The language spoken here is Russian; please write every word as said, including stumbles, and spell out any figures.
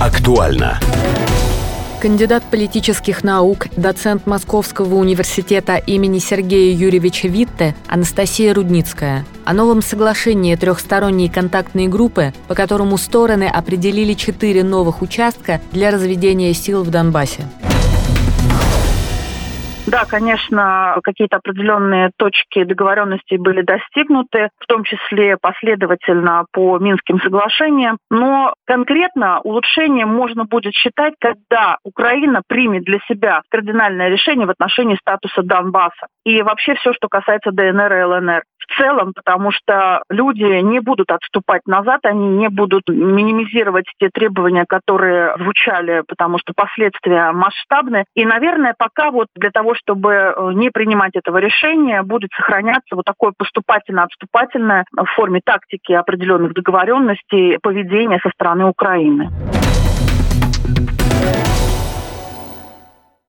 Актуально. Кандидат политических наук, доцент Московского университета имени Сергея Юрьевича Витте Анастасия Рудницкая о новом соглашении трехсторонней контактной группы, по которому стороны определили четыре новых участка для разведения сил в Донбассе. Да, конечно, какие-то определенные точки договоренности были достигнуты, в том числе последовательно по Минским соглашениям. Но конкретно улучшением можно будет считать, когда Украина примет для себя кардинальное решение в отношении статуса Донбасса. И вообще все, что касается ДНР и ЛНР. В целом, потому что люди не будут отступать назад, они не будут минимизировать те требования, которые звучали, потому что последствия масштабны. И, наверное, пока вот для того, чтобы не принимать этого решения, будет сохраняться вот такое поступательно-отступательное в форме тактики определенных договоренностей поведение со стороны Украины.